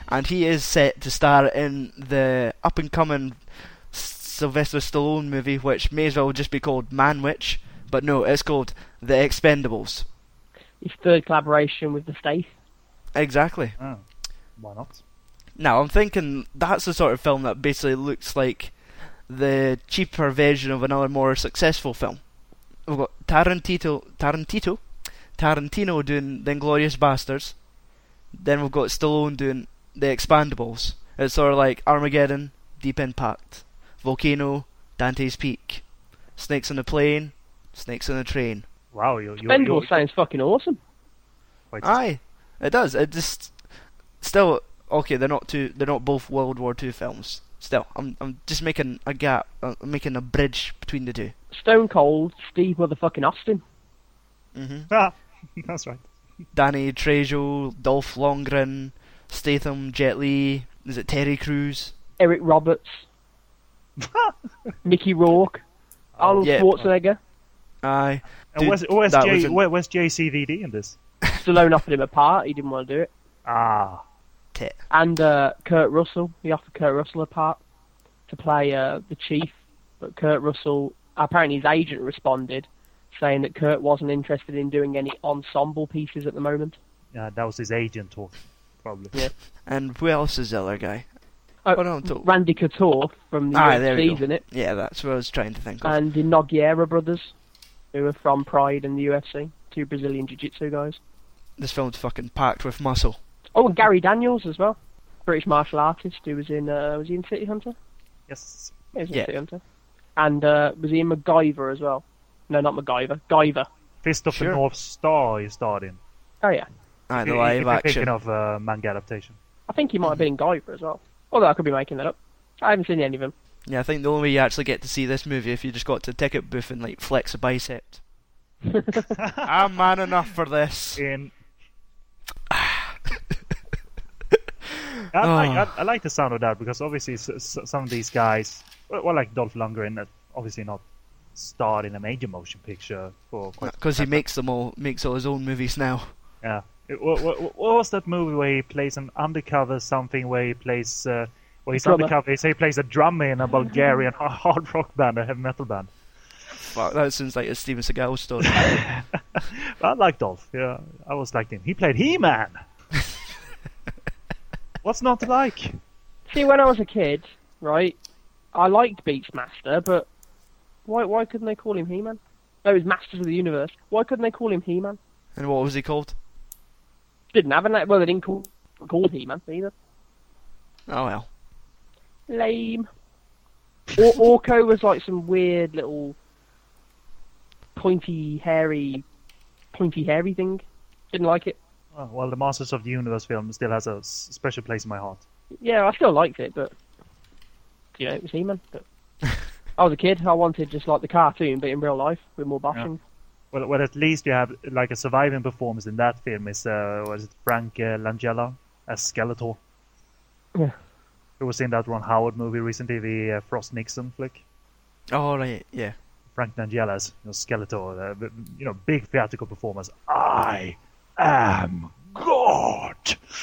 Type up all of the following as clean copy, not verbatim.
and he is set to star in the up-and-coming Sylvester Stallone movie, which may as well just be called Man-Witch, but no, it's called The Expendables. His third collaboration with the Stace. Exactly. Oh, why not? Now, I'm thinking that's the sort of film that basically looks like the cheaper version of another more successful film. We've got Tarantino doing The Inglourious Basterds. Then we've got Stallone doing The Expandables. It's sort of like Armageddon, Deep Impact, Volcano, Dante's Peak, Snakes on a Plane, Snakes on a Train. Wow, Expendables sounds fucking awesome. Aye, it does. It just still okay. They're not both World War II films. Still, I'm just making a gap. I'm making a bridge between the two. Stone Cold, Steve motherfucking Austin. Ah, that's right. Danny Trejo, Dolph Lundgren, Statham, Jet Li. Is it Terry Crews? Eric Roberts. Mickey Rourke. Arnold Schwarzenegger. Aye. And where's JCVD in this? Stallone offered him a part. He didn't want to do it. Ah. Tit. And Kurt Russell. He offered Kurt Russell a part to play the chief. But Kurt Russell, apparently his agent responded saying that Kurt wasn't interested in doing any ensemble pieces at the moment. Yeah, that was his agent talking, probably. Yeah. And who else is the other guy? Randy Couture from the UFC, isn't it? Yeah, that's what I was trying to think of. And the Nogueira brothers, who are from Pride and the UFC. Two Brazilian Jiu-Jitsu guys. This film's fucking packed with muscle. Oh, and Gary Daniels as well. British martial artist who was in, was he in City Hunter? Yes. He was in City Hunter. And was he in MacGyver as well? No, not MacGyver. Guyver. Fist of the North Star he starred in. Oh, yeah. Aye, the live action. Thinking of manga adaptation. I think he might have been in Guyver as well. Although I could be making that up. I haven't seen any of them. Yeah, I think the only way you actually get to see this movie if you just got to the ticket booth and like flex a bicep. I'm man enough for this. I like the sound of that because obviously some of these guys, well, like Dolph Lundgren, obviously not starred in a major motion picture for because he makes all his own movies now. Yeah. What was that movie where he plays an undercover something where he plays he's undercover? He plays a drummer in a Bulgarian hard rock band, a heavy metal band. Fuck, that sounds like a Steven Seagal story. I like Dolph. Yeah, I always liked him. He played He-Man. What's not to like? See, when I was a kid, right, I liked Beastmaster, but why couldn't they call him He-Man? No, it was Masters of the Universe. Why couldn't they call him He-Man? And what was he called? Didn't have a name. Well, they didn't call He-Man either. Oh well. Lame. Orko was like some weird little pointy hairy thing. Didn't like it. Oh, well, the Masters of the Universe film still has a special place in my heart. Yeah, I still liked it, but it was He-Man. But I was a kid. I wanted just like the cartoon, but in real life with more bashing. Yeah. Well, at least you have like a surviving performance in that film. Is Frank Langella as Skeletor? Yeah. Who was in that Ron Howard movie recently, the Frost Nixon flick? Oh right, yeah. Frank Langella as Skeletor, big theatrical performance. I am God.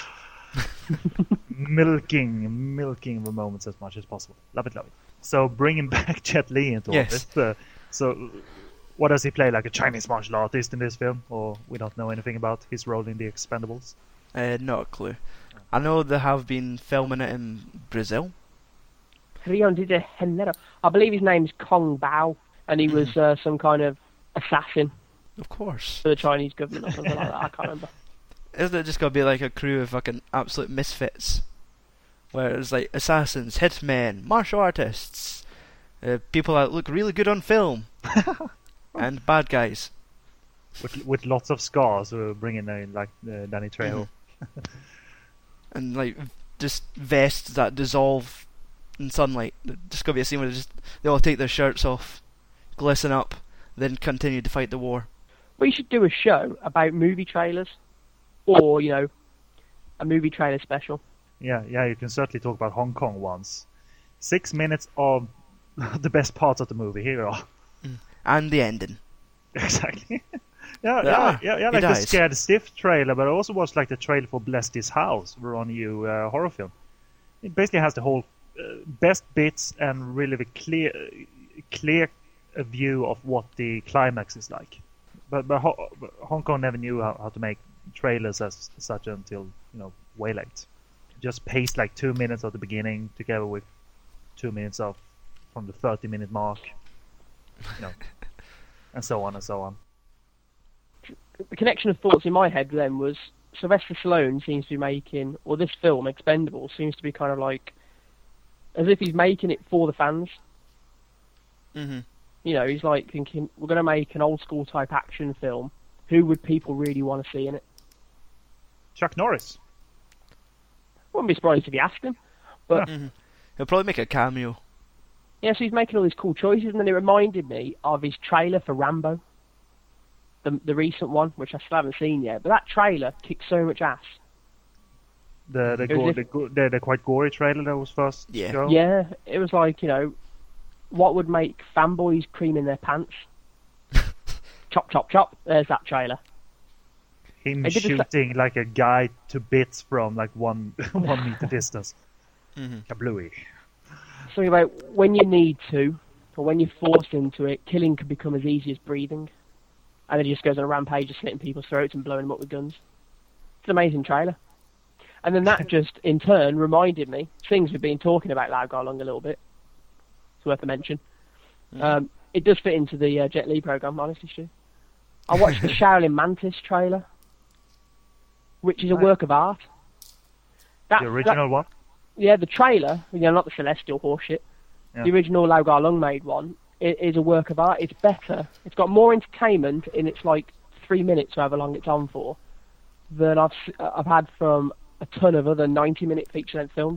milking the moments as much as possible. Love it. So bringing back Jet Li into all this. So what does he play? Like a Chinese martial artist in this film, or we don't know anything about his role in The Expendables? Not a clue. I know they have been filming it in Brazil. Rio de Janeiro. I believe his name's Kong Bao, and he was some kind of assassin. Of course. For the Chinese government or something like that. I can't remember. Isn't it just gonna be like a crew of fucking absolute misfits? Where it's like assassins, hitmen, martial artists, people that look really good on film, and bad guys. With lots of scars, bringing in like Danny Trejo. And like just vests that dissolve in sunlight. Just gonna be a scene where they all take their shirts off, glisten up, then continue to fight the war. We should do a show about movie trailers, or a movie trailer special. Yeah, you can certainly talk about Hong Kong once. 6 minutes of the best parts of the movie. Here you are. And the ending. Exactly. Like the dies. Scared Stiff trailer, but I also watched like the trailer for Bless This House, Ron Yu horror film. It basically has the whole best bits and really the clear view of what the climax is like. But Hong Kong never knew how to make trailers as such until way late. Just paced like 2 minutes at the beginning together with 2 minutes of from the 30-minute mark, and so on and so on. The connection of thoughts in my head then was Sylvester Stallone seems to be making, or this film, Expendables, seems to be kind of like as if he's making it for the fans. Mm-hmm. He's like thinking, we're going to make an old school type action film. Who would people really want to see in it? Chuck Norris. Wouldn't be surprised if he asked him. But He'll probably make a cameo. yeah, so he's making all these cool choices, and then it reminded me of his trailer for Rambo, the recent one, which I still haven't seen yet. But that trailer kicked so much ass. The quite gory trailer that was first. Yeah. Yeah, it was like, what would make fanboys cream in their pants? Chop, chop, chop. There's that trailer. Him shooting like a guy to bits from like 1 meter distance. Kablooey. Something about when you need to, or when you're forced into it, killing can become as easy as breathing. And then he just goes on a rampage of slitting people's throats and blowing them up with guns. It's an amazing trailer. And then that just, in turn, reminded me, things we've been talking about Lau Gar Lung a little bit. It's worth a mention. It does fit into the Jet Li program, honestly, Stu. I watched the Shaolin Mantis trailer, which is a work of art. The original one? Yeah, the trailer, not the Celestial horseshit. Yeah. The original Lau Gar Lung made one. It is a work of art. It's better. It's got more entertainment in its 3 minutes, however long it's on for, than I've had from a ton of other 90-minute feature-length films.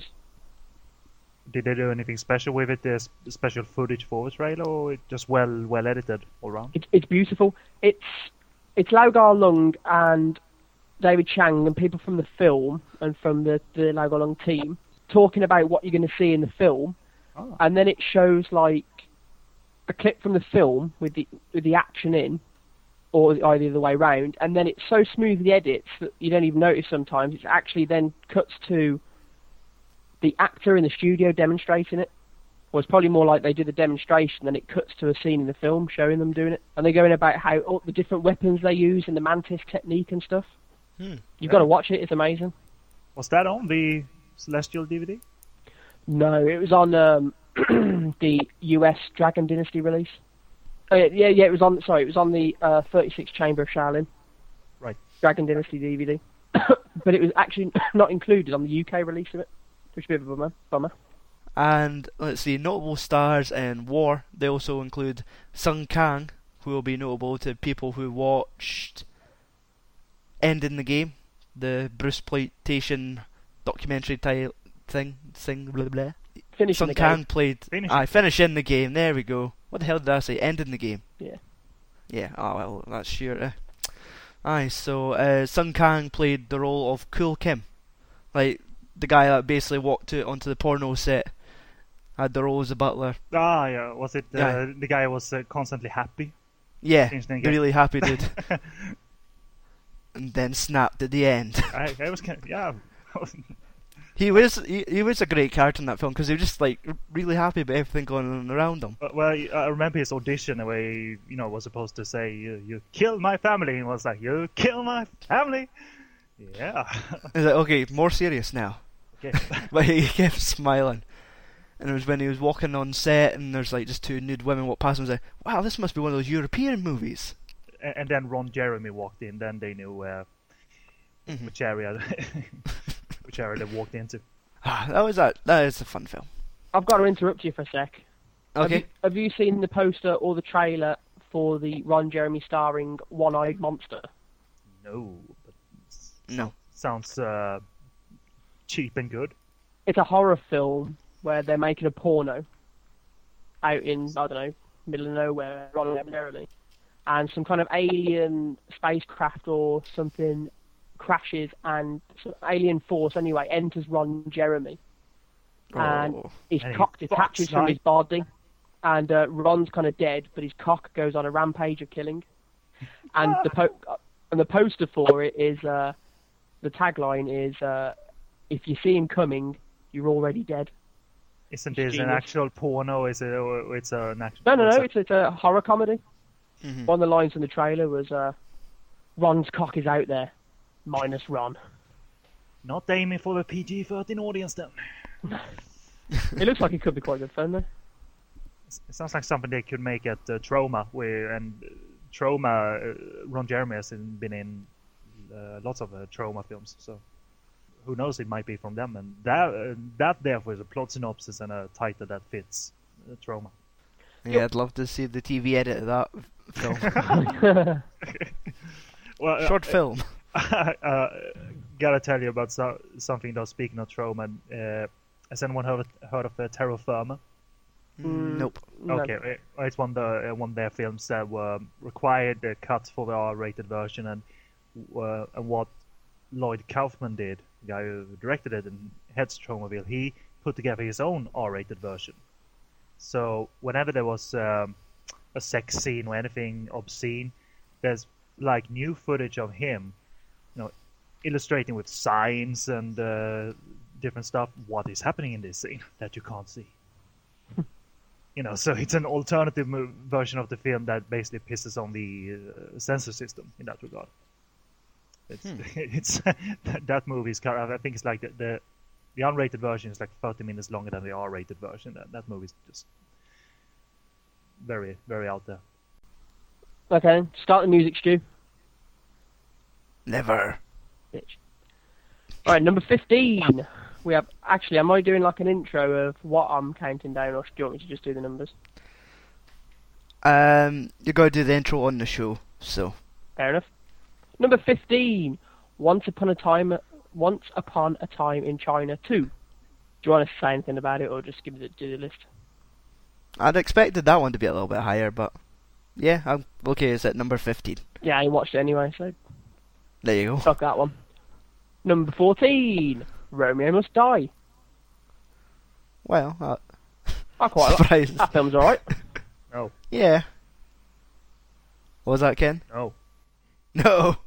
Did they do anything special with it? There's special footage for the trailer, or it just well edited all around? It's beautiful. It's Lau Gar Lung and David Chang and people from the film and from the Lau Gar Lung team talking about what you're going to see in the film, and then it shows like a clip from the film with the action in, or either the way round, and then it's so smoothly edits that you don't even notice sometimes. It actually then cuts to the actor in the studio demonstrating it. Well, it's probably more like they do the demonstration, then it cuts to a scene in the film showing them doing it, and they're going about how all the different weapons they use and the Mantis technique and stuff. You've got to watch it. It's amazing. Was that on the Celestial DVD? No, it was on the US Dragon Dynasty release. It was on. Sorry, it was on the 36 Chamber of Shaolin. Right. Dragon Dynasty DVD, but it was actually not included on the UK release of it, which is a bit of a bummer. And let's see, notable stars in War. They also include Sung Kang, who will be notable to people who watched Ending the Game, the Bruce Plantation documentary thing, blah blah. Finishing Sung Kang played. Finishing the Game. There we go. What the hell did I say? Ending the Game. Yeah. Yeah. Oh well, that's sure. Aye. So Sung Kang played the role of Cool Kim, like the guy that basically walked onto the porno set. Had the role as a butler. Ah, yeah. Was it the guy who was constantly happy? Yeah, the really happy dude. And then snapped at the end. I was kind of, yeah. He was a great character in that film because he was just like really happy about everything going on around him. Well, I remember his audition where he, was supposed to say, "You killed my family," and he was like, "You killed my family." Yeah. He's like, okay, more serious now. Okay. But he kept smiling. And it was when he was walking on set and there's like just two nude women walk past him and say, "Wow, this must be one of those European movies." And then Ron Jeremy walked in. Then they knew which area they walked into. That is a fun film. I've got to interrupt you for a sec. Okay. Have you seen the poster or the trailer for the Ron Jeremy starring One-Eyed Monster? No. But No. Sounds cheap and good. It's a horror film where they're making a porno out in, I don't know, middle of nowhere, ordinarily, and some kind of alien spacecraft or something crashes, and some alien force anyway enters Ron Jeremy, and his cock detaches from his body, and Ron's kind of dead, but his cock goes on a rampage of killing. and the poster for it is the tagline is if you see him coming, you're already dead. Isn't this an actual porno? Is it? Or it's an actual? No. It's a horror comedy. Mm-hmm. One of the lines in the trailer was Ron's cock is out there, minus Ron. Not aiming for the PG-13 audience then. It looks like it could be quite good fun though. It sounds like something they could make at Troma, Troma, Ron Jeremy has been in lots of Troma films, so who knows, it might be from them, and that therefore is a plot synopsis and a title that fits Troma. Yeah, I'd love to see the TV edit of that film. Well, short film. Gotta tell you about something though, speaking of Troma. Has anyone heard of Terror Firma? Nope. Okay, it's one of their films that were required cuts for the R-rated version, and what Lloyd Kaufman did, the guy who directed it and heads Tromaville, he put together his own R-rated version. So whenever there was a sex scene or anything obscene, there's like new footage of him, illustrating with signs and different stuff what is happening in this scene that you can't see. So it's an alternative version of the film that basically pisses on the censor system in that regard. It's that movie is kind of, I think it's like the unrated version is like 30 minutes longer than the R-rated version. That movie is just very, very out there. Okay, start the music, Stu. Never. Bitch. All right, number 15. We have actually. Am I doing like an intro of what I'm counting down, or do you want me to just do the numbers? You're going to do the intro on the show, so. Fair enough. Number 15. Once Upon a Time in China 2. Do you want to say anything about it, or just do the list? I'd expected that one to be a little bit higher, but yeah, I'm okay. It's at number 15. Yeah, I watched it anyway, so there you go. Fuck that one. Number 14. Romeo Must Die. Well, I quite like that film's alright. No. Yeah. What was that, Ken? No. No.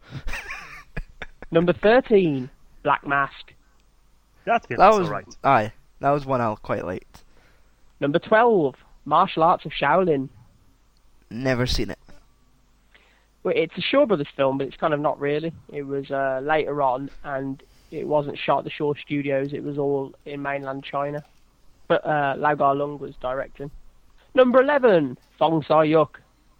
Number 13. Black Mask. That was alright. Aye, that was one I quite liked. Number 12. Martial Arts of Shaolin. Never seen it. Well, it's a Shaw Brothers film, but it's kind of not really. It was later on, and it wasn't shot at the Shaw Studios. It was all in mainland China. But Lau Gar-lung was directing. Number 11, Fong Sai-yuk.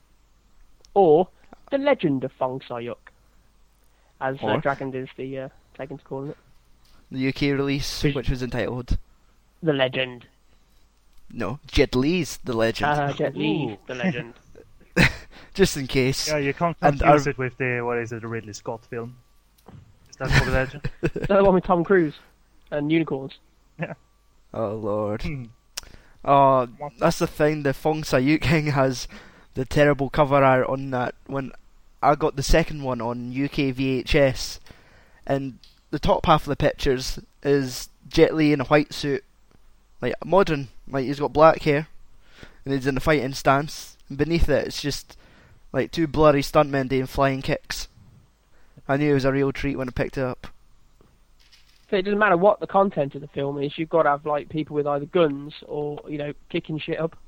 Or The Legend of Fong Sai-yuk, as Dragon is the taken to calling it. The UK release, which was entitled The Legend. No, Jet Li's The Legend. Jet Li, The Legend. Just in case. Yeah, you can't confuse it with the Ridley Scott film. Is that called The Legend? Is that the one with Tom Cruise and unicorns? Yeah. Oh Lord. Oh, that's the thing. The Fong Sai-yuk King has the terrible cover art on that. When I got the second one on UK VHS, and the top half of the pictures is Jet Li in a white suit, like modern, like he's got black hair, and he's in a fighting stance. And beneath it, it's just like two blurry stuntmen doing flying kicks. I knew it was a real treat when I picked it up. So it doesn't matter what the content of the film is, you've got to have like people with either guns or, kicking shit up.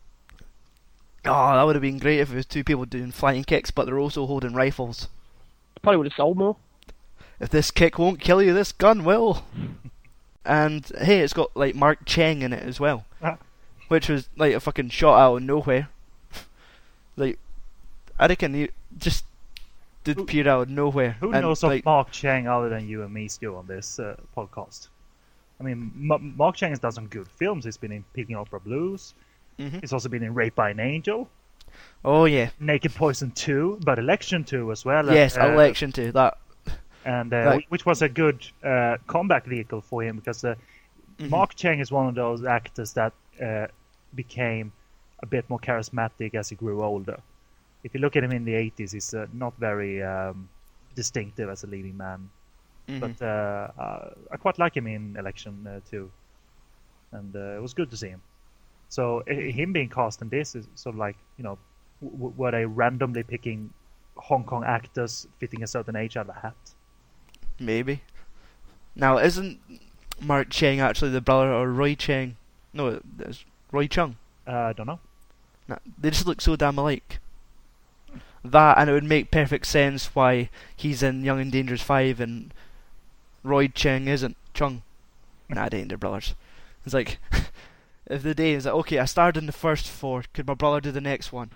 Oh, that would have been great if it was two people doing flying kicks, but they're also holding rifles. Probably would have sold more. If this kick won't kill you, this gun will. And hey, it's got like Mark Cheng in it as well, which was like a fucking shot out of nowhere. Like, I reckon he just did appear out of nowhere. Who knows of Mark Cheng other than you and me, Stu, on this podcast? I mean, Mark Cheng has done some good films. He's been in Peking Opera Blues. Mm-hmm. He's also been in Raped by an Angel. Oh yeah. Naked Poison 2, but Election 2 as well. Yes, Election 2. Which was a good comeback vehicle for him, because Mark Cheng is one of those actors that became a bit more charismatic as he grew older. If you look at him in the 80s, he's not very distinctive as a leading man. Mm-hmm. But I quite like him in Election 2. And it was good to see him. So him being cast in this is sort of like, were they randomly picking Hong Kong actors fitting a certain age out of a hat. Maybe. Now, isn't Mark Cheng actually the brother of Roy Cheng? No, it's Roy Chung. I don't know. Nah, they just look so damn alike. That, and it would make perfect sense why he's in Young and Dangerous 5 and Roy Cheng isn't. Chung. Nah, they ain't their brothers. It's like, if the day is like, okay, I starred in the first 4, could my brother do the next one?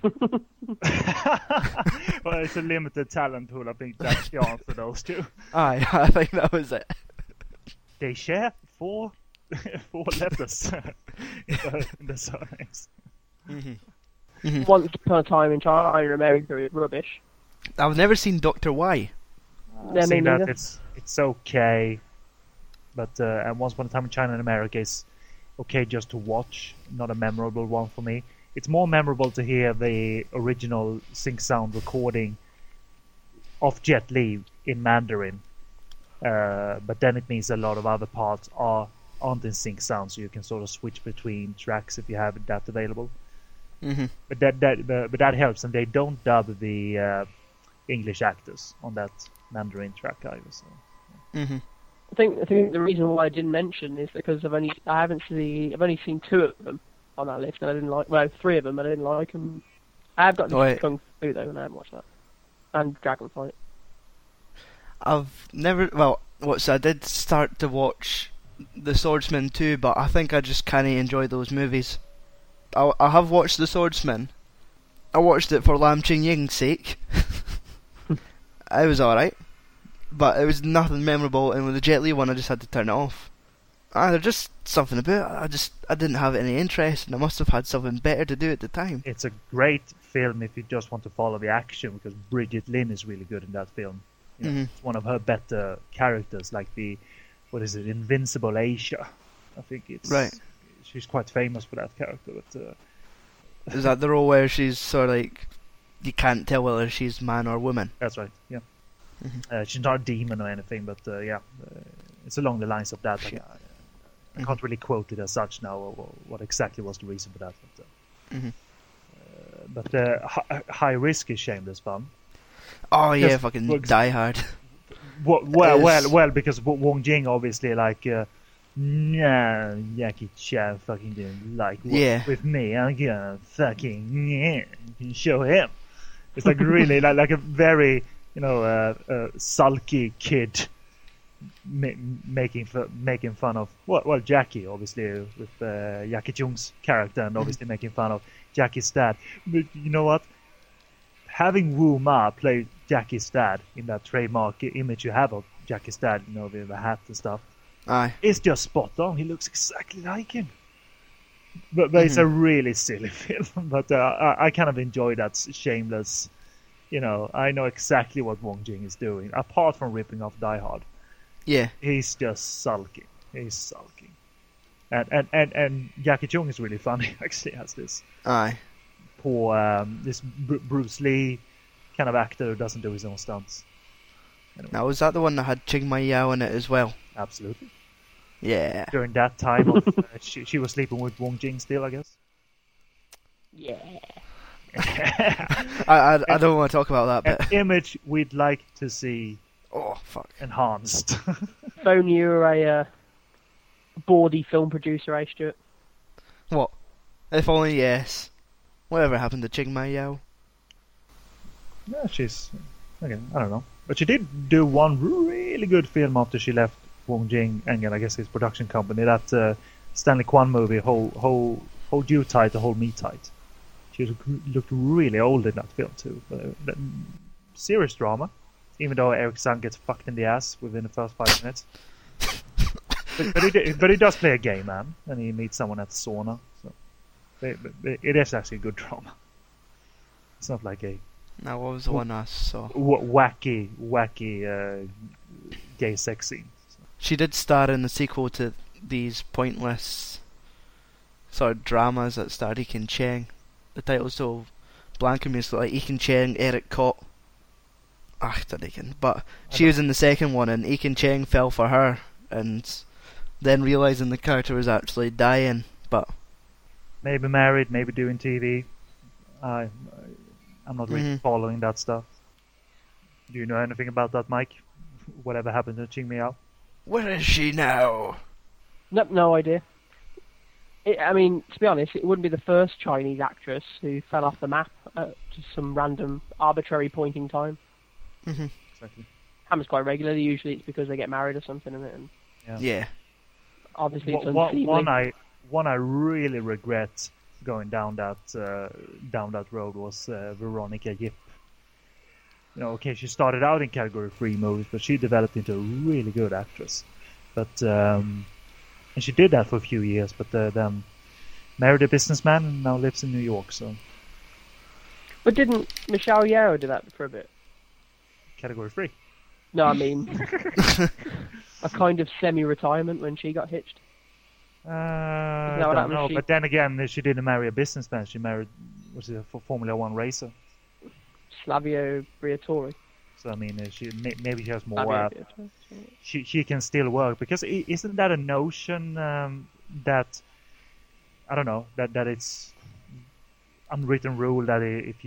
Well, it's a limited talent pool. I think that's the answer to those two. Aye, I think that was it. They share 4 letters in the surnames. Once upon a time in China and America is rubbish. I've never seen Dr. Y. Yeah, I've me seen that neither. it's okay, but and Once Upon a Time in China and America is okay just to watch, not a memorable one for me. It's more memorable to hear the original sync sound recording of Jet Li in Mandarin, but then it means a lot of other parts aren't in sync sound, so you can sort of switch between tracks if you have that available. But that helps, and they don't dub the English actors on that Mandarin track either. So. I think the reason why I didn't mention is because I've only seen 2 of them on that list, and I didn't like. Well, 3 of them, and I didn't like them. I have got Kung Fu though, and I haven't watched that, and Dragonfight. I've never. Well, I did start to watch The Swordsman too, but I think I just can't enjoy those movies. I have watched The Swordsman. I watched it for Lam Ching Ying's sake. It was alright, but it was nothing memorable, and with the Jet Li one I just had to turn it off. There's just something about it. I didn't have any interest, and I must have had something better to do at the time. It's a great film if you just want to follow the action, because Brigitte Lin is really good in that film. You know, it's one of her better characters, like Invincible Asia. I think it's right. She's quite famous for that character. But is that the role where she's sort of like you can't tell whether she's man or woman? That's right. Yeah. She's not a demon or anything, but it's along the lines of that. I can't really quote it as such now, or what exactly was the reason for that. But High Risk is shameless fun. Oh yeah, fucking Die Hard. Well, because Wong Jing obviously like. Nah, Jackie Chan fucking didn't like work with me. I'm gonna fucking show him. It's like really like a very sulky kid making fun of Jackie, obviously with Jackie Chung's character, and obviously making fun of Jackie's dad. But you know what? Having Wu Ma play Jackie's dad in that trademark image you have of Jackie's dad, with the hat and stuff. Aye. It's just spot on. He looks exactly like him. But it's a really silly film. But I kind of enjoy that shameless. I know exactly what Wong Jing is doing. Apart from ripping off Die Hard. Yeah. He's just sulking. And Jackie Chung is really funny. Actually, has this. Aye. Poor this Bruce Lee kind of actor who doesn't do his own stunts. Anyway. Now, was that the one that had Ching Mai Yao in it as well? Absolutely. Yeah. During that time, of, she was sleeping with Wong Jing still, I guess. Yeah. I don't want to talk about that bit. An image we'd like to see. Oh fuck. Enhanced. If only you were a bawdy film producer, eh, Stuart? What? If only yes. Whatever happened to Ching Mai Yao? Yeah, she's okay. I don't know. But she did do one really good film after she left Wong Jing and I guess his production company. That Stanley Kwan movie, Hold You Tight to Hold Me Tight. She looked really old in that film too. Serious drama, even though Eric Sang gets fucked in the ass within the first 5 minutes. but he does play a gay man, and he meets someone at the sauna. So it is actually a good drama. It's not like a. Now, what was the one I saw? Wacky gay sex scene. So. She did star in the sequel to these pointless sort of dramas that starred Ekin Cheng. The title's so blank in me, it's like Ekin Cheng, Eric Cott. But she was in the second one, and Ekin Cheng fell for her, and then realising the character was actually dying. But maybe married, maybe doing TV. I'm not really following that stuff. Do you know anything about that, Mike? Whatever happened to Ching Miao? Where is she now? Nope, no idea. I mean, to be honest, it wouldn't be the first Chinese actress who fell off the map at just some random, arbitrary point in time. Mm-hmm. Exactly. Happens quite regularly. Usually it's because they get married or something, isn't it? And Yeah. obviously it's unseemly. One I really regret going down that road was Veronica Yip. Okay, she started out in Category 3 movies, but she developed into a really good actress. But and she did that for a few years, but then married a businessman and now lives in New York. So. But didn't Michelle Yeoh do that for a bit? Category 3. No, I mean a kind of semi-retirement when she got hitched. I don't know, but then again, she didn't marry a businessman. She married, a Formula One racer, Flavio Briatore. So I mean, maybe she has more. She can still work, because isn't that a notion that I don't know, that it's unwritten rule that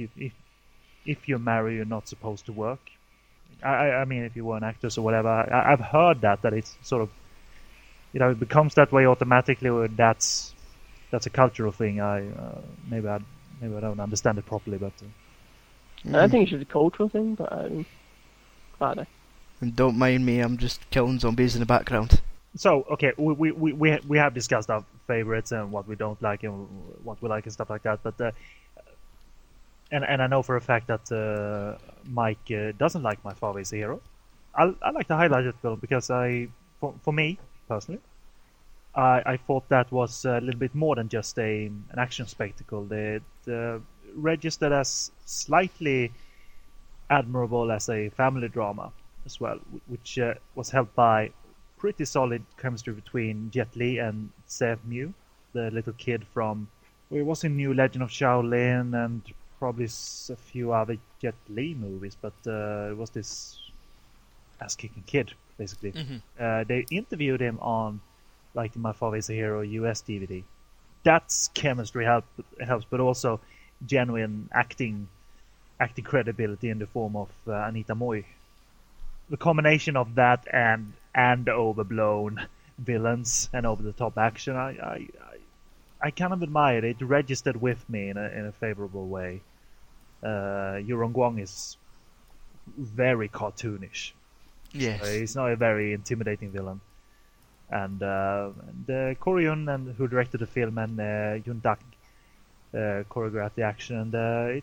if you marry, you're not supposed to work. I mean, if you were an actress or whatever, I've heard that it's sort of, it becomes that way automatically, or that's a cultural thing. Maybe I don't understand it properly, but I don't think it's just a cultural thing, but I don't know. And don't mind me, I'm just killing zombies in the background. So, okay, we have discussed our favorites and what we don't like and what we like and stuff like that, but and I know for a fact that Mike doesn't like My Father Is a Hero. I like to highlight it, though, because for me personally, I thought that was a little bit more than just an action spectacle. It registered as slightly admirable as a family drama as well, which was helped by pretty solid chemistry between Jet Li and Zev Mu, the little kid from, well, it was in New Legend of Shaolin and probably a few other Jet Li movies, but it was this ass-kicking kid, basically. Mm-hmm. They interviewed him on like the My Father Is a Hero US DVD. That's chemistry helps, but also genuine acting credibility in the form of Anita Mui. The combination of that and overblown villains and over-the-top action, I kind of admire it. It registered with me in a favorable way. Yurong Guang is very cartoonish. Yes. So he's not a very intimidating villain. And Ko Ryun, and who directed the film, and Yun Dak choreographed the action, and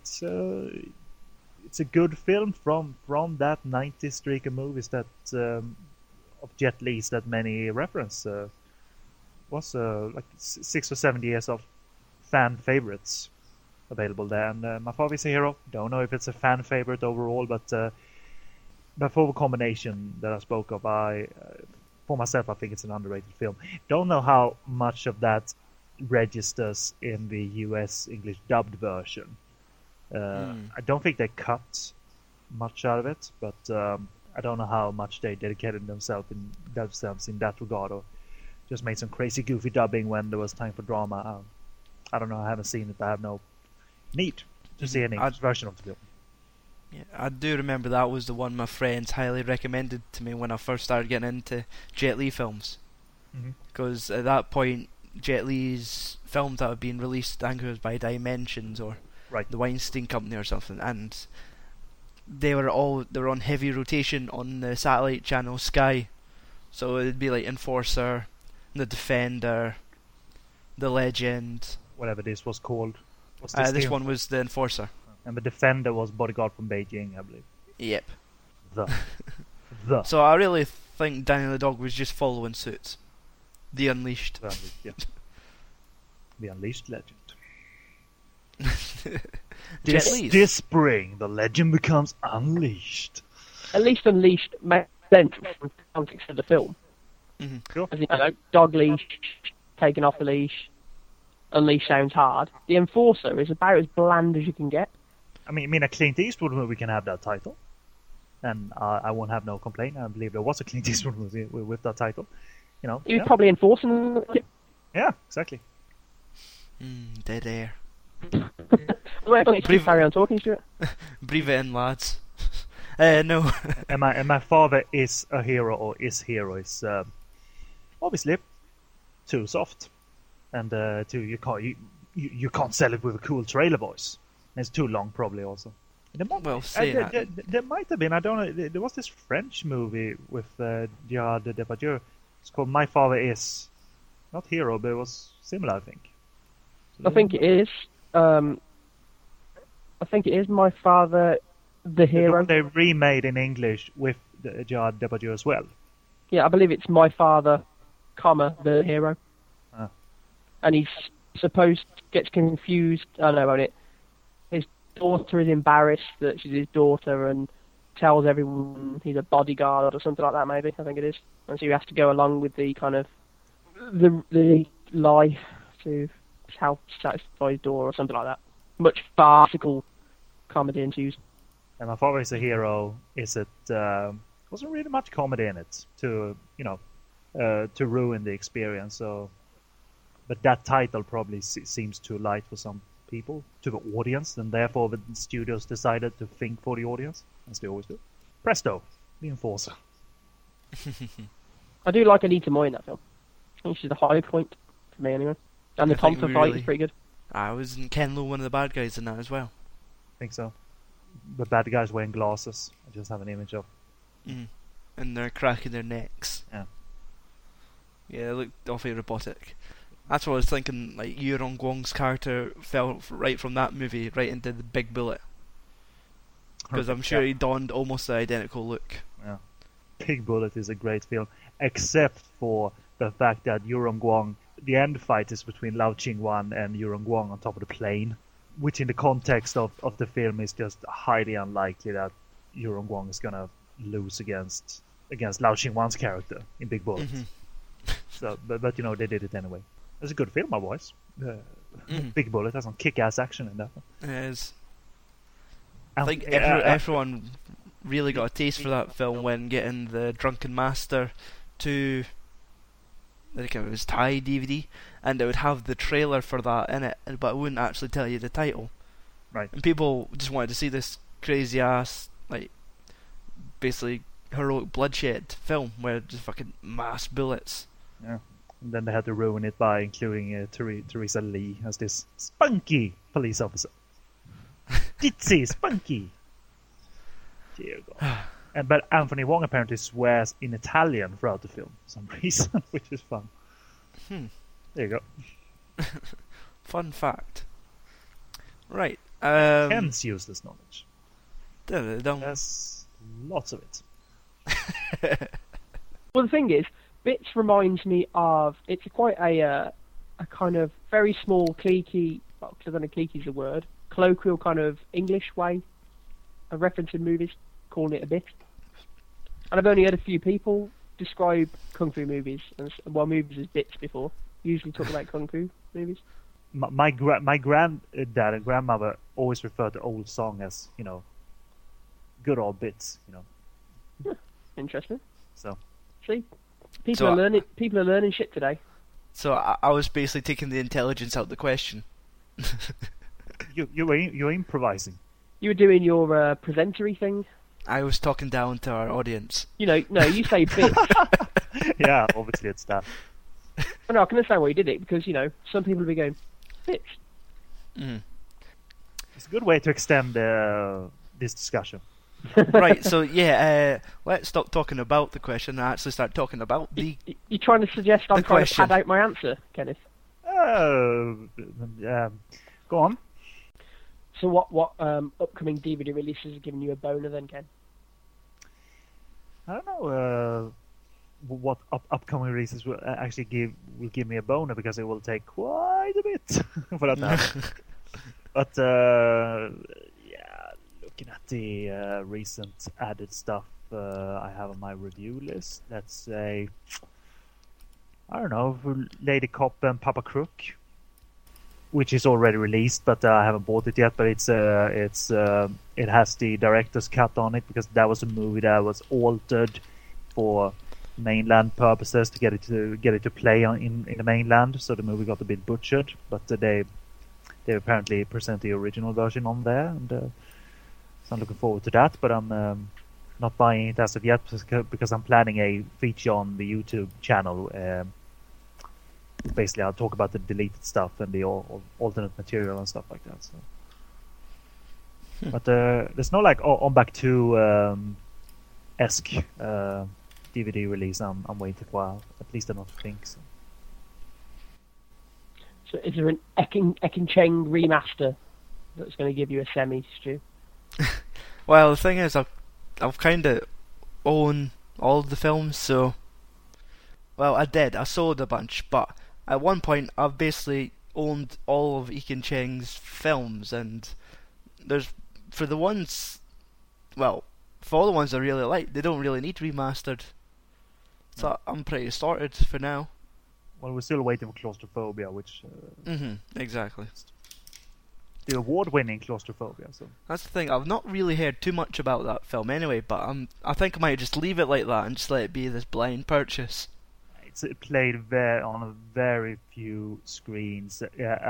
it's a good film from that 90s streak of movies that of Jet Li's that many reference. Was like 6 or 7 years of fan favorites available there, and My Father Is a Hero. Don't know if it's a fan favorite overall, but for the combination that I spoke of, for myself, I think it's an underrated film. Don't know how much of that registers in the US English dubbed version. I don't think they cut much out of it, but I don't know how much they dedicated themselves in that regard, or just made some crazy goofy dubbing when there was time for drama. I don't know, I haven't seen it, but I have no need to see any version of the film. Yeah, I do remember that was the one my friends highly recommended to me when I first started getting into Jet Li films. Because at that point, Jet Li's films that had been released, I think it was by Dimensions or the Weinstein Company or something, and they were on heavy rotation on the satellite channel Sky. So it'd be like Enforcer, The Defender, The Legend. Whatever this was called. This one was The Enforcer. And the Defender was Bodyguard from Beijing, I believe. Yep. The. So I really think Danny the Dog was just following suit. The Unleashed. Yeah. The Unleashed legend. This spring, the legend becomes unleashed. At least Unleashed makes sense from the context of the film. Mm-hmm. Sure. As in, dog leash, taking off the leash. Unleashed sounds hard. The Enforcer is about as bland as you can get. I mean, a Clint Eastwood movie can have that title, and I won't have no complaint. I believe there was a Clint Eastwood movie with that title. He was probably enforcing it. Yeah, exactly. Dead air. Carry on talking, Stuart. Breathe it in, lads. No. and my father is a hero or is hero is obviously too soft, and you can't sell it with a cool trailer voice. It's too long, probably also. There might have been. I don't know. There was this French movie with Gerard Depardieu. It's called My Father Is not Hero, but it was similar, I think. I think it is. I think it is My Father, the Hero. They remade in English with Gerard Depardieu as well. Yeah, I believe it's My Father, the Hero. Ah. And he's gets confused. I know, won't it? His daughter is embarrassed that she's his daughter and tells everyone he's a bodyguard or something like that, maybe. I think it is. And so he has to go along with the kind of the lie to help satisfy his daughter or something like that. Much farcical comedy ensues. And My Father Is a Hero wasn't really much comedy in it to ruin the experience. So, but that title probably seems too light for some people, to the audience, and therefore the studios decided to think for the audience, as they always do. Presto, the enforcer. I do like Anita Moy in that film. I think she's the high point for me, anyway. And the Thompson fight is pretty good. Wasn't Ken Lo one of the bad guys in that as well? I think so. The bad guys wearing glasses. I just have an image of. Mm. And they're cracking their necks. Yeah. Yeah, it looked awfully robotic. That's what I was thinking, like, Yurong Guang's character fell right from that movie right into the Big Bullet. Because I'm sure he donned almost the identical look. Yeah. Big Bullet is a great film, except for the fact that Yurong Guang, the end fight is between Lao Qingwan and Yurong Guang on top of the plane, which in the context of the film is just highly unlikely that Yurong Guang is gonna lose against Lao Qingwan's character in Big Bullet. Mm-hmm. So, but they did it anyway. It's a good film, my boys. Big Bullet has some kick-ass action in that one. It is. I think everyone really got a taste for that film when getting the Drunken Master to, I think it was Thai DVD, and it would have the trailer for that in it, but it wouldn't actually tell you the title. Right. And people just wanted to see this crazy ass, like, basically heroic bloodshed film where just fucking mass bullets. Yeah. And then they had to ruin it by including Teresa Lee as this spunky police officer. Ditzy, spunky. Dear God. But Anthony Wong apparently swears in Italian throughout the film for some reason, which is fun. There you go. Fun fact. Right. Ken's useless knowledge. There's lots of it. Well, the thing is, Bits reminds me of, it's quite a kind of very small, cliquey, well, I don't know if cliquey is a word, colloquial kind of English way of referencing movies, calling it a bit. And I've only heard a few people describe kung fu movies, movies as bits before. Usually talk about kung fu movies. My granddad and grandmother always referred to old song as, good old bits, Yeah, interesting. So. See? People are learning shit today. So I was basically taking the intelligence out of the question. You were improvising. You were doing your presentery thing. I was talking down to our audience. No, you say bits. Yeah, obviously it's that. No, I can understand why you did it, because, some people will be going, bits. Mm. It's a good way to extend this discussion. Right, so let's stop talking about the question and actually start talking about the... You're trying to suggest I'm trying to pad out my answer, Kenneth? Go on. So what upcoming DVD releases are giving you a boner then, Ken? I don't know what upcoming releases will actually give me a boner, because it will take quite a bit for that to happen. But looking at the recent added stuff I have on my review list, let's say, I don't know, Lady Cop and Papa Crook, which is already released, but I haven't bought it yet. But it has the director's cut on it, because that was a movie that was altered for mainland purposes to get it to play in the mainland. So the movie got a bit butchered, but they apparently present the original version on there, and so I'm looking forward to that. But I'm not buying it as of yet because I'm planning a feature on the YouTube channel. Basically, I'll talk about the deleted stuff and the alternate material and stuff like that. So. But there's no like On Back 2 esque DVD release I'm waiting for. At least I don't think so. So is there an Ekin Cheng remaster that's going to give you a semi, Stu? Well, the thing is, I've kind of own all of the films, so... Well, I sold a bunch, but at one point I've basically owned all of Ekin Cheng's films, and there's... For all the ones I really like, they don't really need remastered. So I'm pretty sorted for now. Well, we're still waiting for Claustrophobia, which... exactly. The award-winning Claustrophobia. So that's the thing. I've not really heard too much about that film anyway, but I think I might just leave it like that and just let it be this blind purchase. It's played on a very few screens.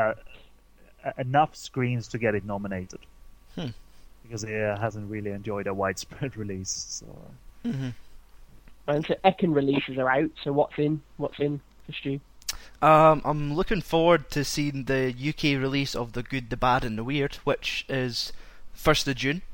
Enough screens to get it nominated. Because it hasn't really enjoyed a widespread release. So. And so Ekin releases are out. So what's in for Stu? I'm looking forward to seeing the UK release of The Good, the Bad and the Weird, which is 1st of June.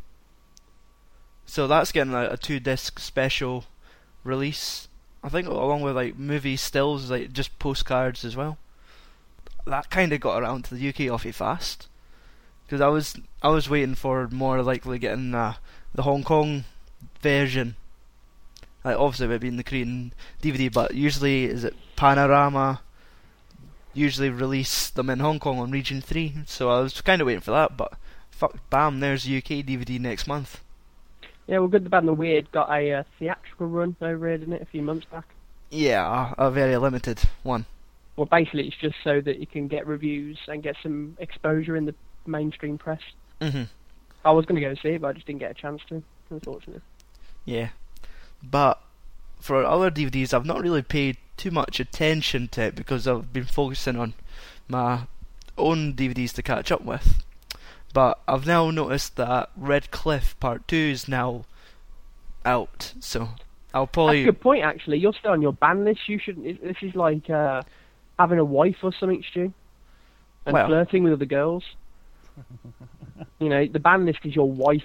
So that's getting a 2-disc special release. I think along with like movie stills, like just postcards as well. That kind of got around to the UK awfully fast. Because I was waiting for more likely getting the Hong Kong version. Like obviously it would be in the Korean DVD, but usually is it Panorama usually release them in Hong Kong on Region 3, so I was kind of waiting for that, but bam, there's UK DVD next month. Yeah, well, Good, the Bad and the Weird got a theatrical run over here, didn't it, a few months back? Yeah, a very limited one. Well, basically it's just so that you can get reviews and get some exposure in the mainstream press. I was going to go see it, but I just didn't get a chance to, unfortunately. Yeah, but for other DVDs, I've not really paid too much attention to it because I've been focusing on my own DVDs to catch up with. But I've now noticed that Red Cliff Part 2 is now out, so I'll probably... That's a good point, actually. You're still on your ban list. You shouldn't... This is like having a wife or something, Stu. And flirting with other girls. You know, the ban list is your wife.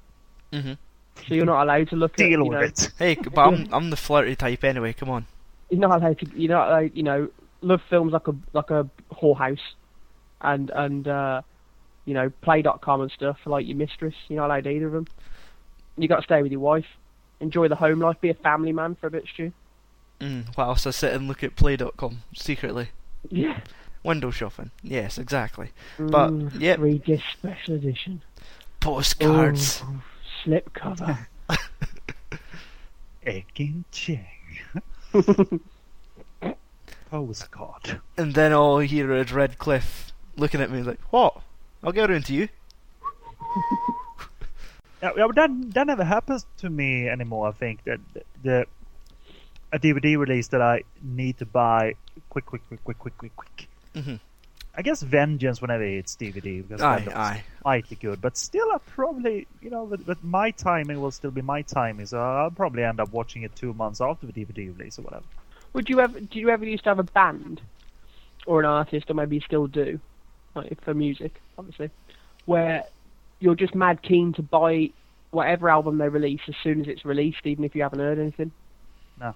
So you're not allowed to look at... Deal with it. Hey, but I'm the flirty type anyway, come on. You're not allowed to... You're not allowed, you know, love films like a whorehouse and you know, play.com and stuff like your mistress. You're not allowed either of them. You got to stay with your wife. Enjoy the home life. Be a family man for a bit, Stu. Whilst I sit and look at play.com secretly. Yeah. Window shopping. Yes, exactly. But, yep. 3-disc special edition. Postcards. Oh, slip cover. Ekin Cheng. Postcard. And then all I hear is Red Cliff looking at me like, what? I'll get around to you. Yeah, but that never happens to me anymore. I think that a DVD release that I need to buy quick. I guess Vengeance whenever it's DVD because aye. might be good, but still I probably but my timing will still be my timing, so I'll probably end up watching it 2 months after the DVD release or whatever. Did you ever used to have a band or an artist, or maybe you still do, like for music, obviously, where you're just mad keen to buy whatever album they release as soon as it's released, even if you haven't heard anything? No.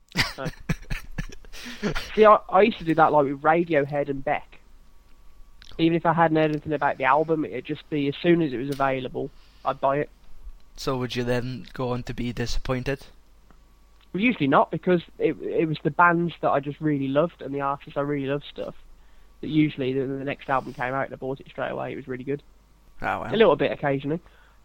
See, I used to do that like with Radiohead and Beck. Even if I hadn't heard anything about the album, it'd just be as soon as it was available, I'd buy it. So would you then go on to be disappointed? Well, usually not, because it was the bands that I just really loved and the artists I really loved stuff that usually the next album came out and I bought it straight away. It was really good. Oh, well. A little bit occasionally.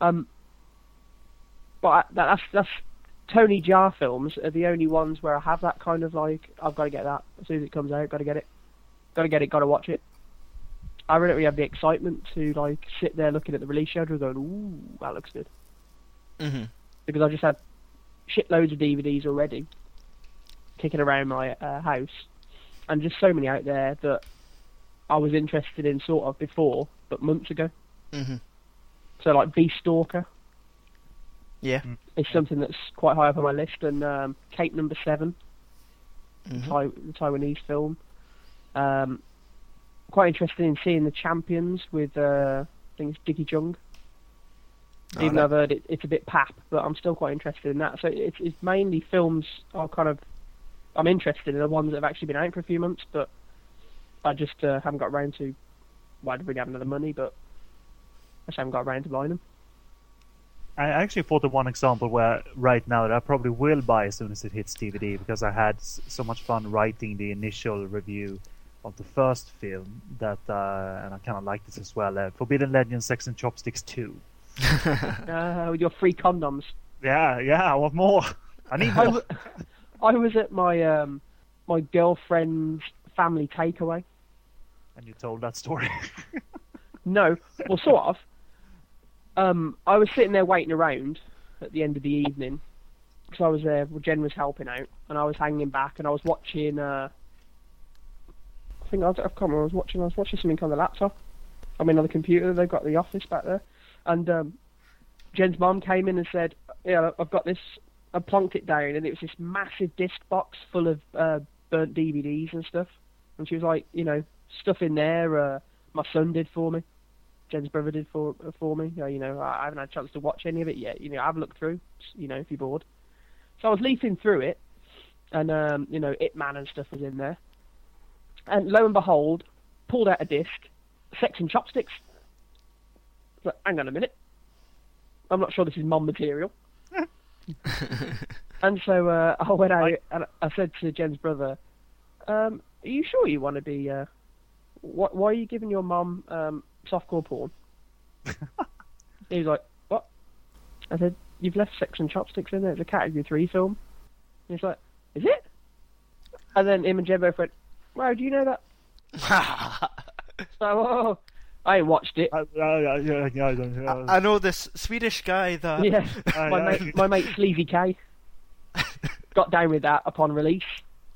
But that's Tony Jaa films are the only ones where I have that kind of like, I've got to get that as soon as it comes out, got to get it, got to watch it. I don't really have the excitement to like sit there looking at the release schedule going, ooh, that looks good. Because I just had shitloads of DVDs already kicking around my house, and just so many out there that I was interested in sort of before, but months ago. So like Beast Stalker. Yeah. It's something that's quite high up on my list. And Cape Number 7, the Taiwanese film. Quite interested in seeing The Champions with, I think it's Dickie Chung. Even though I've heard it's a bit pap, but I'm still quite interested in that. So it's mainly films I'm interested in, the ones that have actually been out for a few months, but I just haven't got around to. Well, I don't really have enough money, but I just haven't got around to buying them. I actually thought of one example where right now that I probably will buy as soon as it hits DVD, because I had so much fun writing the initial review of the first film that, and I kind of like this as well. Forbidden Legend: Sex and Chopsticks 2. With your free condoms. Yeah, I want more. I need more. I was at my my girlfriend's family takeaway. And you told that story. No, well, sort of. I was sitting there waiting around at the end of the evening because I was there. Jen was helping out, and I was hanging back, and I was watching. I can't remember. I was watching something on the laptop. I mean, on the computer. They've got the office back there, and Jen's mum came in and said, "Yeah, I've got this." I plonked it down, and it was this massive disc box full of burnt DVDs and stuff. And she was like, stuff in there. My son did for me. Jen's brother did for me. I haven't had a chance to watch any of it yet. I've looked through. If you're bored. So I was leafing through it, and Ip Man and stuff was in there. And lo and behold, pulled out a disc, Sex and Chopsticks. But hang on a minute, I'm not sure this is mom material. And so I went out and I said to Jen's brother, "Are you sure you want to be? Why are you giving your mum softcore porn?" He was like, "What?" I said, "You've left Sex and Chopsticks in there. It's a Category 3 film." And he's like, "Is it?" And then him and Jen both went, "Wow, do you know that?" So, I ain't watched it. I know this Swedish guy that... Yeah, my mate Sleazy K got down with that upon release.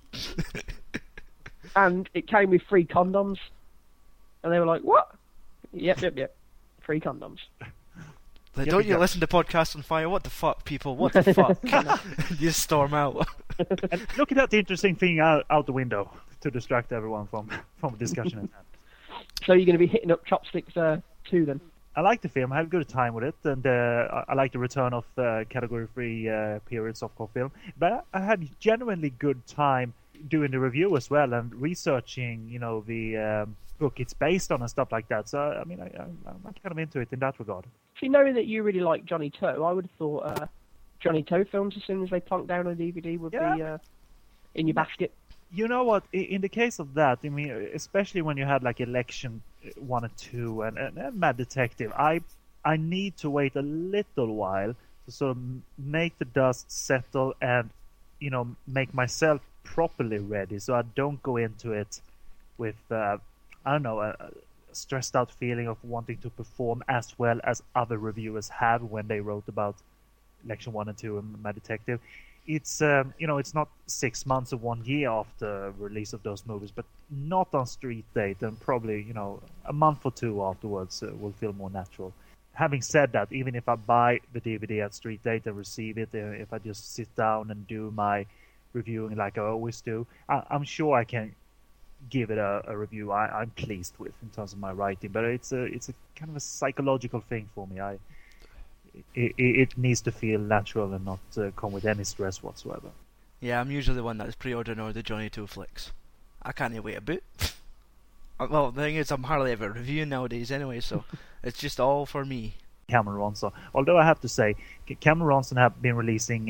And it came with free condoms. And they were like, "What?" Yep. Free condoms. Like, don't you listen to Podcasts on Fire? What the fuck, people? What the fuck? You storm out. And looking at the interesting thing out the window to distract everyone from a discussion at hand. So you're going to be hitting up Chopsticks 2 then? I like the film. I had a good time with it, and I like the return of Category 3 period softcore film. But I had genuinely good time doing the review as well and researching, the book it's based on and stuff like that. So I mean, I'm kind of into it in that regard. See, knowing that you really like Johnny Toe, I would have thought Johnny Toe films, as soon as they plunk down on DVD, would be in your basket. You know what? In the case of that, I mean, especially when you had like Election 1 and 2 and Mad Detective, I need to wait a little while to sort of make the dust settle and, make myself properly ready, so I don't go into it with, a stressed out feeling of wanting to perform as well as other reviewers have when they wrote about Election 1 and 2 and Mad Detective. It's it's not 6 months or 1 year after release of those movies, but not on street date, and probably a month or two afterwards will feel more natural. Having said that, even if I buy the DVD at street date and receive it, if I just sit down and do my reviewing like I always do, I'm sure I can give it a review I'm pleased with in terms of my writing. But it's a kind of a psychological thing for me. It needs to feel natural and not come with any stress whatsoever. Yeah, I'm usually the one that's pre-ordering all the Johnny 2 flicks. I can't wait a bit. Well, the thing is, I'm hardly ever reviewing nowadays anyway, so it's just all for me. Cameron Ronson. Although I have to say, Cameron Ronson have been releasing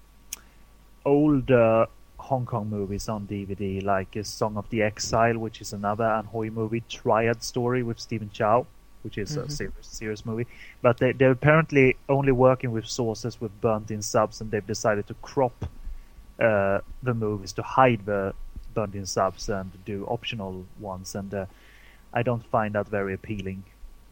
old Hong Kong movies on DVD, like Song of the Exile, which is another An Hui movie, Triad Story with Stephen Chow, which is a serious movie. But they're apparently only working with sources with burnt-in subs, and they've decided to crop the movies to hide the burnt-in subs and do optional ones. And I don't find that very appealing.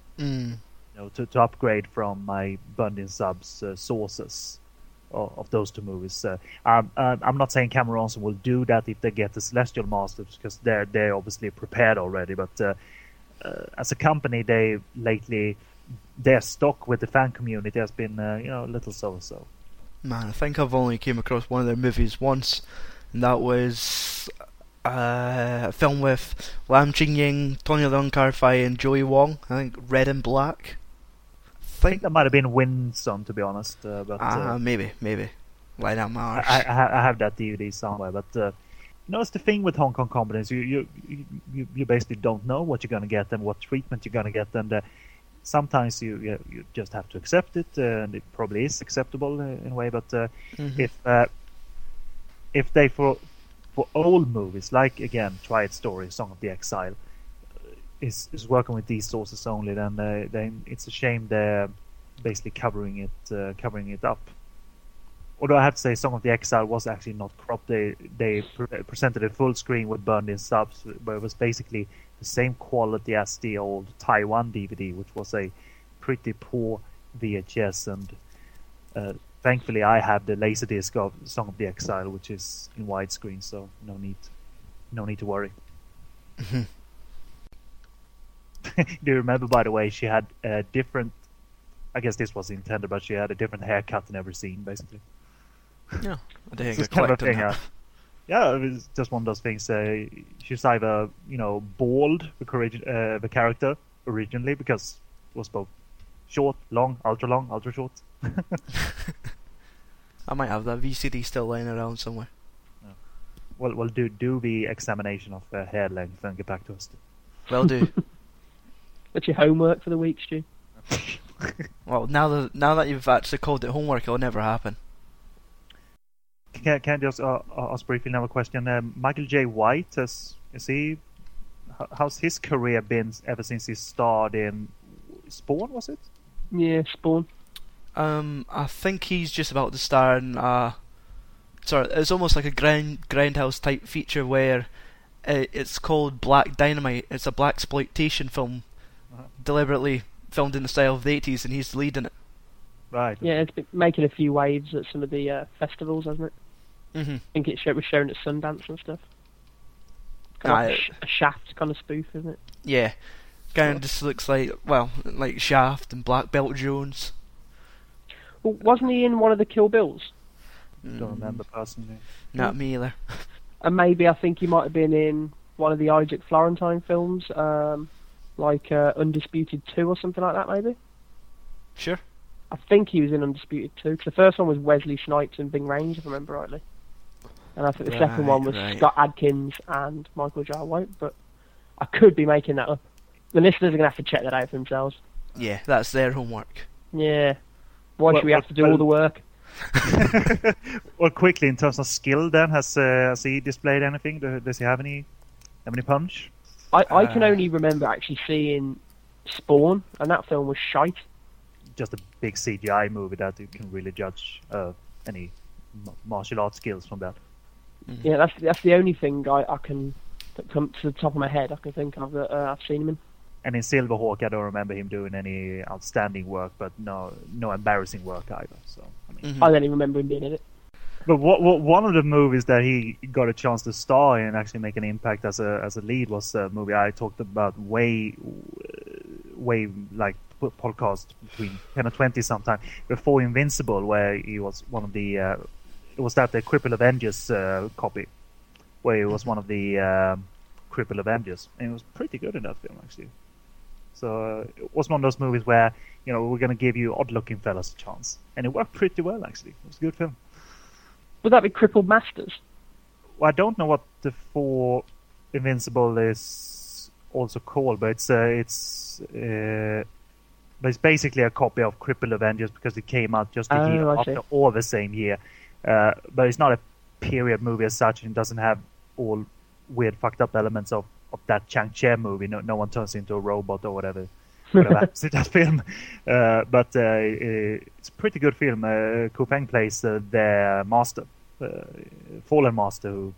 To upgrade from my burnt-in subs sources of those two movies. I'm not saying Cameron Ronson will do that if they get the Celestial Masters, because they're obviously prepared already. But as a company, they lately their stock with the fan community has been a little so-so. Man, I think I've only came across one of their movies once, and that was a film with Lam Ching-ying, Tony Leung Kar-fai, and Joey Wong. I think Red and Black. I think that might have been Winsome, to be honest. But maybe. Light out my arse. I have that DVD somewhere, but it's the thing with Hong Kong comedies. You basically don't know what you're going to get and what treatment you're going to get, and sometimes you just have to accept it, and it probably is acceptable in a way. But if they for old movies, like again Triad Story, Song of the Exile, is working with these sources only, then it's a shame they're basically covering it up. Although I have to say, Song of the Exile was actually not cropped. They presented a full screen with burned-in subs, but it was basically the same quality as the old Taiwan DVD, which was a pretty poor VHS. And thankfully, I have the Laserdisc of Song of the Exile, which is in widescreen, so no need to worry. Mm-hmm. Do you remember, by the way, she had a different... I guess this was intended, but she had a different haircut in every scene, basically. Yeah, I think it's kind of a thing. Yeah, it was just one of those things. She's either bald, the character originally, because it was both short, long, ultra short. I might have that VCD still lying around somewhere. Yeah. Well, do the examination of hair length and get back to us. Will do. What's your homework for the week, Stu? Well, now that you've actually called it homework, it'll never happen. Can I just ask briefly another question? Michael J. White, how's his career been ever since he starred in Spawn? Was it? Yeah, Spawn. I think he's just about to star in. It's almost like a grindhouse type feature where it's called Black Dynamite. It's a blaxploitation film, deliberately filmed in the style of the 80s, and he's leading it. Right. Yeah, it's been making a few waves at some of the festivals, hasn't it? Mm-hmm. I think it was shown at Sundance and stuff. Kind of like a Shaft kind of spoof, isn't it? Yeah. Kind of just looks like Shaft and Black Belt Jones. Well, wasn't he in one of the Kill Bills? Don't remember personally. Not me either. And maybe I think he might have been in one of the Isaac Florentine films, like Undisputed 2 or something like that, maybe? Sure. I think he was in Undisputed 2, because the first one was Wesley Snipes and Bing Range, if I remember rightly. And I think the second one was Scott Adkins and Michael J. White, but I could be making that up. The listeners are going to have to check that out for themselves. Yeah, that's their homework. Yeah. Why should we have to do all the work? Well, quickly, in terms of skill then, has he displayed anything? Does he have any punch? I can only remember actually seeing Spawn, and that film was shite. Just a big CGI movie that you can really judge any martial arts skills from that. Mm-hmm. Yeah, that's the only thing that come to the top of my head I can think of that I've seen him in. And in Silverhawk, I don't remember him doing any outstanding work, but no embarrassing work either. So I don't even remember him being in it. But one of the movies that he got a chance to star in and actually make an impact as a lead was a movie I talked about way like podcast between 10 and 20 sometime before Invincible, where he was one of the it was that the Cripple Avengers copy, where he was one of the Cripple Avengers, and he was pretty good in that film actually. So it was one of those movies where we're going to give you odd-looking fellas a chance, and it worked pretty well actually. It was a good film. Would that be Crippled Masters? Well, I don't know what the for Invincible is also called, but it's basically a copy of Crippled Avengers because it came out just a year after or the same year. But it's not a period movie as such, and it doesn't have all weird fucked up elements of that Chang-Chi movie. No one turns into a robot or whatever happens in that film. But it's a pretty good film. Ku Peng plays their master, fallen master, who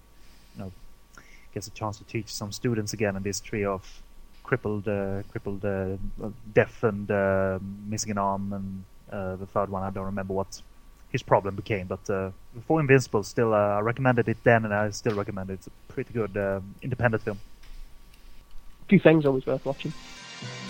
gets a chance to teach some students again in this trio of crippled, deaf, and missing an arm, and the third one I don't remember what his problem became. But for Invincible, still I recommended it then, and I still recommend it. It's a pretty good independent film. Few things always worth watching.